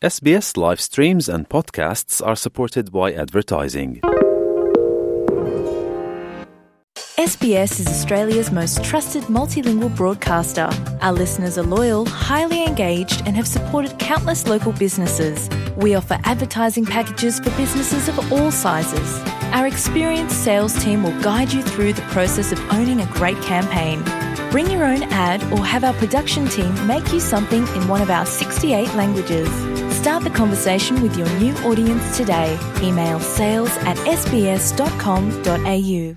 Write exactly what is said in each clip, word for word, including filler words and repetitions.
S B S live streams and podcasts are supported by advertising. S B S is Australia's most trusted multilingual broadcaster. Our listeners are loyal, highly engaged, and have supported countless local businesses. We offer advertising packages for businesses of all sizes. Our experienced sales team will guide you through the process of owning a great campaign. Bring your own ad or have our production team make you something in one of our sixty-eight languages. Start the conversation with your new audience today. Email sales at s b s dot com dot a u.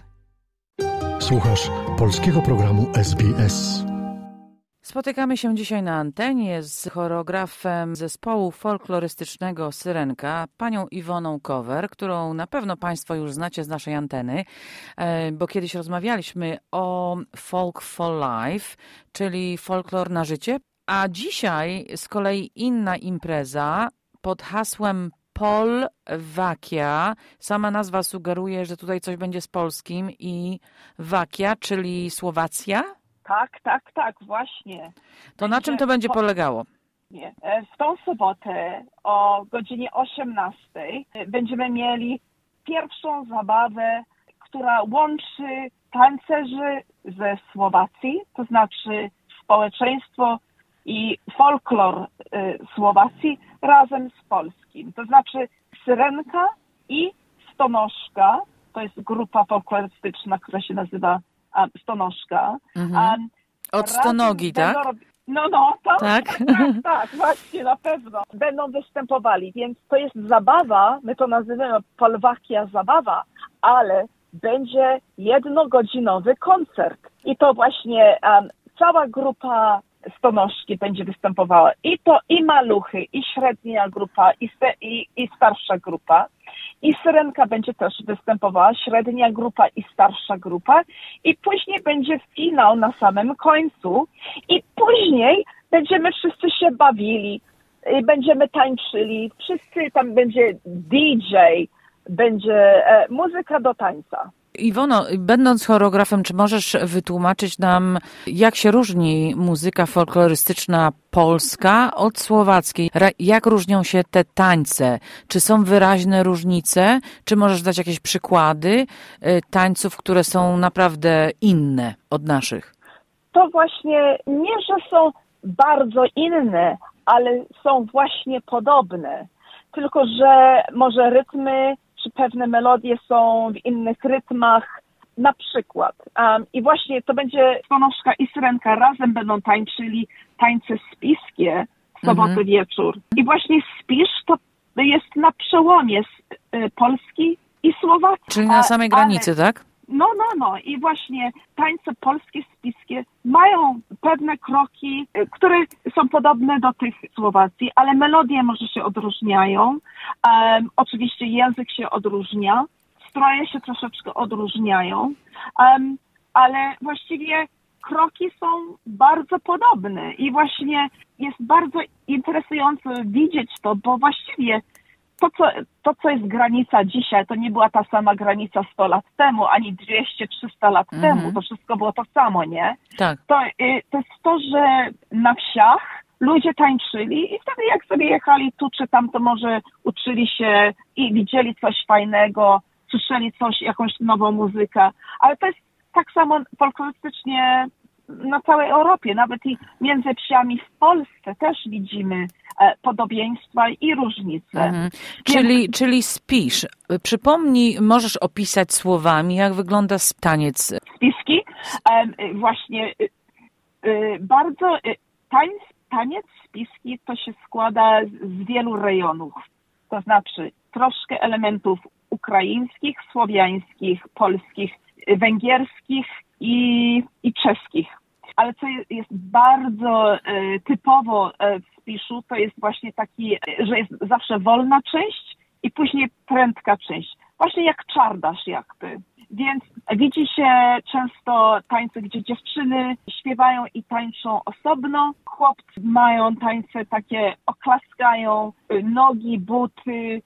Słuchasz polskiego programu S B S. Spotykamy się dzisiaj na antenie z choreografem zespołu folklorystycznego Syrenka, panią Iwoną Kower, którą na pewno Państwo już znacie z naszej anteny, bo kiedyś rozmawialiśmy o Folk for Life, czyli folklor na życie, a dzisiaj z kolei inna impreza pod hasłem Polwakia. Sama nazwa sugeruje, że tutaj coś będzie z polskim i Wakia, czyli Słowacja? Tak, tak, tak, właśnie. To będzie, na czym to będzie polegało? Nie. W tą sobotę o godzinie osiemnastej będziemy mieli pierwszą zabawę, która łączy tancerzy ze Słowacji, to znaczy społeczeństwo i folklor Słowacji razem z polskim. To znaczy Syrenka i Stonożka, to jest grupa folklorystyczna, która się nazywa um, Stonożka. Mhm. Um, Od stonogi, tak? Rob... No, no, tak, tak? tak, tak, tak, właśnie, na pewno. Będą występowali, więc to jest zabawa, my to nazywamy Polwakia zabawa, ale będzie jednogodzinowy koncert. I to właśnie um, cała grupa Stonożki będzie występowała. I to i maluchy, i średnia grupa, i, st- i, i starsza grupa. I Syrenka będzie też występowała, średnia grupa i starsza grupa. I później będzie finał na samym końcu. I później będziemy wszyscy się bawili, i będziemy tańczyli. Wszyscy, tam będzie D J, będzie e, muzyka do tańca. Iwono, będąc choreografem, czy możesz wytłumaczyć nam, jak się różni muzyka folklorystyczna polska od słowackiej? Jak różnią się te tańce? Czy są wyraźne różnice? Czy możesz dać jakieś przykłady tańców, które są naprawdę inne od naszych? To właśnie nie, że są bardzo inne, ale są właśnie podobne. Tylko że może rytmy czy pewne melodie są w innych rytmach, na przykład. Um, I właśnie to będzie Stonożka i Syrenka razem będą tańczyli tańce spiskie w sobotę mhm. wieczór. I właśnie Spisz to jest na przełomie z, y, Polski i Słowacji. Czyli na samej granicy, ale... tak? No, no, no. I właśnie tańce polskie, spiskie mają pewne kroki, które są podobne do tych Słowacji, ale melodie może się odróżniają. Um, oczywiście język się odróżnia, stroje się troszeczkę odróżniają, um, ale właściwie kroki są bardzo podobne i właśnie jest bardzo interesujące widzieć to, bo właściwie To co, to, co jest granica dzisiaj, to nie była ta sama granica sto lat temu, ani dwieście trzysta lat mm-hmm. temu. To wszystko było to samo, nie? Tak. To, to jest to, że na wsiach ludzie tańczyli i wtedy jak sobie jechali tu czy tam, to może uczyli się i widzieli coś fajnego, słyszeli coś, jakąś nową muzykę. Ale to jest tak samo folklorystycznie na całej Europie, nawet i między wsiami w Polsce też widzimy e, podobieństwa i różnice. Mhm. Więc... Czyli, czyli Spisz. Przypomnij, możesz opisać słowami, jak wygląda taniec. Spiski? E, właśnie e, e, bardzo... E, taniec, taniec spiski to się składa z, z wielu rejonów. To znaczy troszkę elementów ukraińskich, słowiańskich, polskich, węgierskich i, i czeskich. Ale co jest bardzo e, typowo e, w Spiszu, to jest właśnie taki, że jest zawsze wolna część i później prędka część. Właśnie jak czardasz jakby. Więc widzi się często tańce, gdzie dziewczyny śpiewają i tańczą osobno. Chłopcy mają tańce takie, oklaskają nogi, buty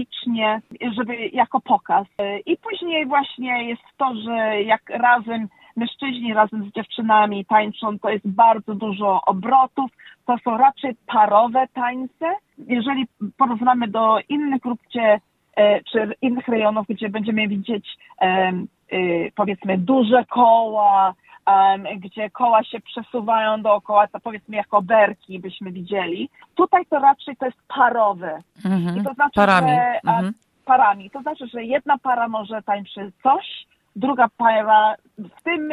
rytmicznie, żeby jako pokaz. I później właśnie jest to, że jak razem mężczyźni razem z dziewczynami tańczą, to jest bardzo dużo obrotów, to są raczej parowe tańce. Jeżeli porównamy do innych grup, gdzie, czy innych rejonów, gdzie będziemy widzieć powiedzmy duże koła, Um, gdzie koła się przesuwają dookoła, to powiedzmy jako berki byśmy widzieli. Tutaj to raczej to jest parowe. Mm-hmm. I to znaczy, parami. że Mm-hmm. parami. To znaczy, że jedna para może tańczyć coś, druga para w tym,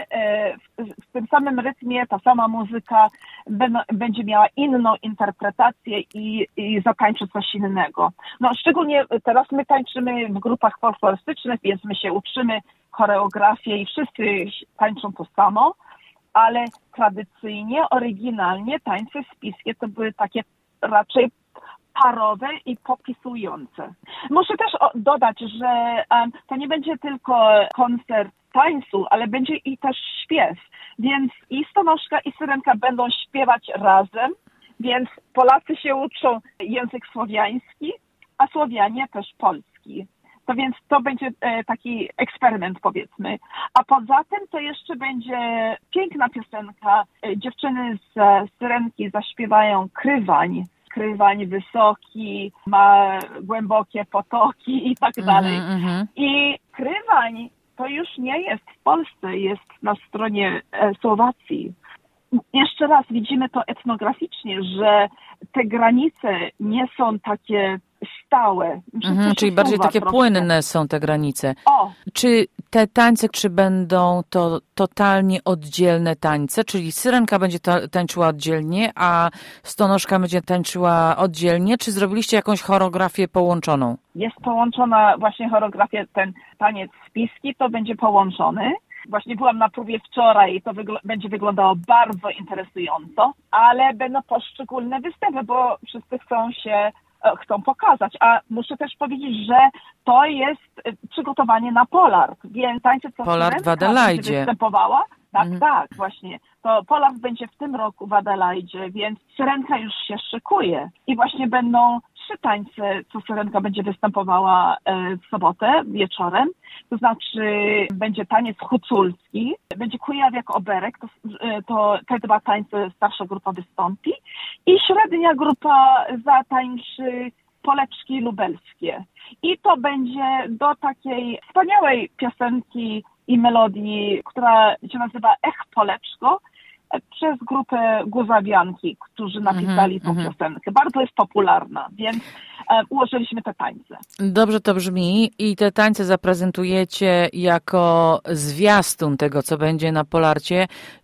w, w tym samym rytmie, ta sama muzyka ben, będzie miała inną interpretację i, i zatańczy coś innego. No szczególnie teraz my tańczymy w grupach folklorystycznych, więc my się uczymy choreografię i wszyscy tańczą to samo, ale tradycyjnie, oryginalnie tańce spiskie to były takie raczej parowe i popisujące. Muszę też dodać, że um, to nie będzie tylko koncert tańcu, ale będzie i też śpiew, więc i Stonożka i Syrenka będą śpiewać razem, więc Polacy się uczą język słowiański, a Słowianie też polski. To więc to będzie e, taki eksperyment, powiedzmy. A poza tym to jeszcze będzie piękna piosenka. E, dziewczyny z e, Syrenki zaśpiewają Krywań. Krywań wysoki, ma głębokie potoki i tak dalej. Mm-hmm. I Krywań to już nie jest w Polsce, jest na stronie e, Słowacji. Jeszcze raz widzimy to etnograficznie, że te granice nie są takie stałe. Mhm, czyli bardziej takie troszkę płynne są te granice. O. Czy te tańce, czy będą to totalnie oddzielne tańce? Czyli Syrenka będzie ta, tańczyła oddzielnie, a Stonożka będzie tańczyła oddzielnie? Czy zrobiliście jakąś choreografię połączoną? Jest połączona właśnie choreografia, ten taniec spiski to będzie połączony. Właśnie byłam na próbie wczoraj i to wygl- będzie wyglądało bardzo interesująco, ale będą poszczególne występy, bo wszyscy chcą się chcą pokazać, a muszę też powiedzieć, że to jest przygotowanie na Polard, więc tańce co Polard w Adelaidzie występowała, tak, mhm. tak, właśnie, to Polard będzie w tym roku w Adelaidzie, więc Syrenka już się szykuje i właśnie będą trzy tańce, co Syrenka będzie występowała w sobotę wieczorem, to znaczy będzie taniec huculski, będzie Kujawiak Oberek, to, to te dwa tańce starsza grupa wystąpi i średnia grupa zatańczy poleczki lubelskie. I to będzie do takiej wspaniałej piosenki i melodii, która się nazywa Ech Poleczko, przez grupę Guzawianki, którzy napisali mm-hmm, tą piosenkę. Bardzo jest popularna, więc e, ułożyliśmy te tańce. Dobrze to brzmi i te tańce zaprezentujecie jako zwiastun tego, co będzie na Polarcie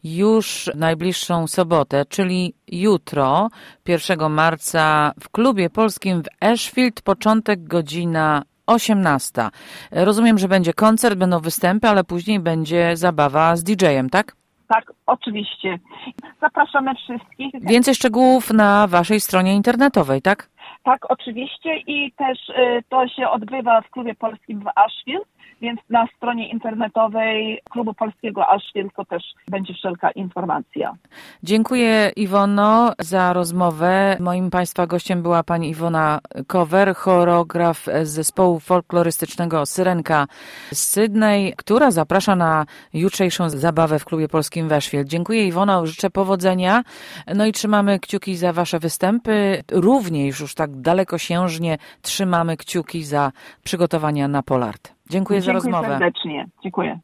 już w najbliższą sobotę, czyli jutro, pierwszego marca w klubie polskim w Ashfield, początek godzina osiemnasta. Rozumiem, że będzie koncert, będą występy, ale później będzie zabawa z didżejem, tak? Tak, oczywiście. Zapraszamy wszystkich. Więcej szczegółów na waszej stronie internetowej, tak? Tak, oczywiście i też y, to się odbywa w klubie polskim w Ashfield, więc na stronie internetowej klubu polskiego Ashfield to też będzie wszelka informacja. Dziękuję Iwono za rozmowę. Moim Państwa gościem była pani Iwona Kower, choreograf z zespołu folklorystycznego Syrenka z Sydney, która zaprasza na jutrzejszą zabawę w klubie polskim w Ashfield. Dziękuję Iwono, życzę powodzenia. No i trzymamy kciuki za wasze występy. Również już tak dalekosiężnie trzymamy kciuki za przygotowania na Polard. Dziękuję, Dziękuję za rozmowę. Dziękuję serdecznie. Dziękuję.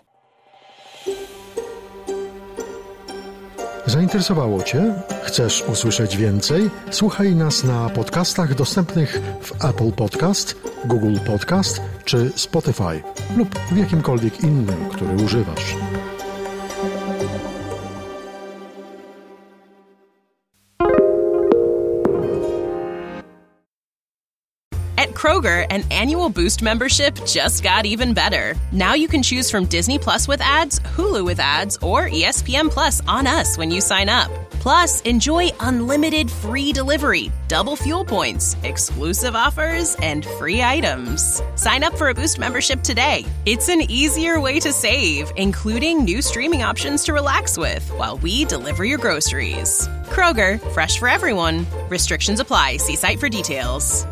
Zainteresowało Cię? Chcesz usłyszeć więcej? Słuchaj nas na podcastach dostępnych w Apple Podcast, Google Podcast czy Spotify lub w jakimkolwiek innym, który używasz. At Kroger, an annual Boost membership just got even better. Now you can choose from Disney Plus with ads, Hulu with ads, or E S P N Plus on us when you sign up. Plus, enjoy unlimited free delivery, double fuel points, exclusive offers, and free items. Sign up for a Boost membership today. It's an easier way to save, including new streaming options to relax with while we deliver your groceries. Kroger, fresh for everyone. Restrictions apply. See site for details.